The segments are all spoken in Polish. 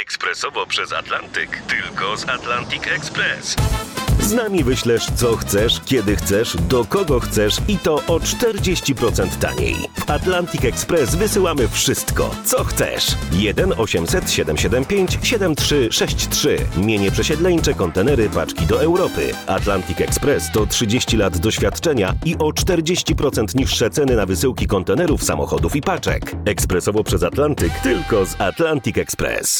Ekspresowo przez Atlantyk. Tylko z Atlantic Express. Z nami wyślesz co chcesz, kiedy chcesz, do kogo chcesz i to o 40% taniej. W Atlantic Express wysyłamy wszystko, co chcesz. 1 800 775 7363. Mienie przesiedleńcze, kontenery, paczki do Europy. Atlantic Express to 30 lat doświadczenia i o 40% niższe ceny na wysyłki kontenerów, samochodów i paczek. Ekspresowo przez Atlantyk, tylko z Atlantic Express.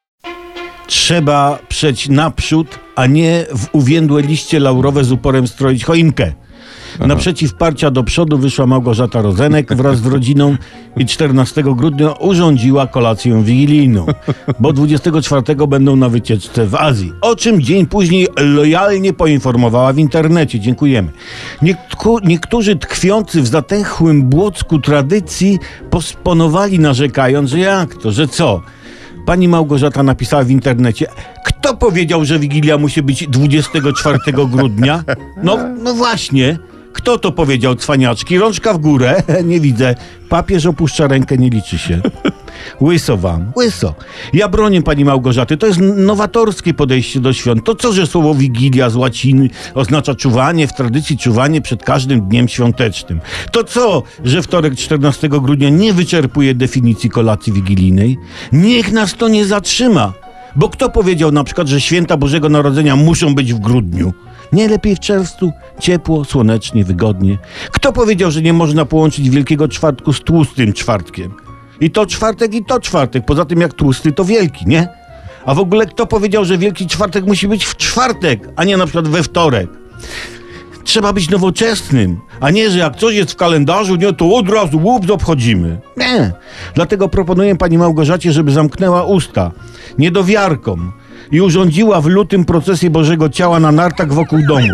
Trzeba przeć naprzód, a nie w uwiędłe liście laurowe z uporem stroić choinkę. Naprzeciw parcia do przodu wyszła Małgorzata Rozenek wraz z rodziną i 14 grudnia urządziła kolację wigilijną, bo 24 będą na wycieczce w Azji, o czym dzień później lojalnie poinformowała w internecie. Dziękujemy. Niektórzy tkwiący w zatęchłym błocku tradycji posponowali, narzekając, że jak to, że co? Pani Małgorzata napisała w internecie: kto powiedział, że Wigilia musi być 24 grudnia? No właśnie. Kto to powiedział, cwaniaczki? Rączka w górę. Nie widzę. Papież opuszcza rękę, nie liczy się. Łyso wam. Łyso. Ja bronię pani Małgorzaty. To jest nowatorskie podejście do świąt. To co, że słowo Wigilia z łaciny oznacza czuwanie, w tradycji czuwanie przed każdym dniem świątecznym. To co, że wtorek 14 grudnia nie wyczerpuje definicji kolacji wigilijnej? Niech nas to nie zatrzyma. Bo kto powiedział na przykład, że święta Bożego Narodzenia muszą być w grudniu? Nie lepiej w czerwcu? Ciepło, słonecznie, wygodnie. Kto powiedział, że nie można połączyć Wielkiego Czwartku z Tłustym Czwartkiem? I to czwartek, i to czwartek. Poza tym jak tłusty, to wielki, nie? A w ogóle kto powiedział, że Wielki Czwartek musi być w czwartek, a nie na przykład we wtorek? Trzeba być nowoczesnym, a nie, że jak coś jest w kalendarzu, nie, to od razu łup obchodzimy. Nie. Dlatego proponuję pani Małgorzacie, żeby zamknęła usta niedowiarkom i urządziła w lutym procesję Bożego Ciała na nartach wokół domu.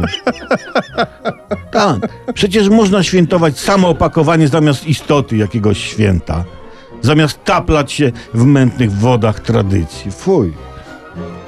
Tak, przecież można świętować samo opakowanie zamiast istoty jakiegoś święta. Zamiast taplać się w mętnych wodach tradycji. Fuj.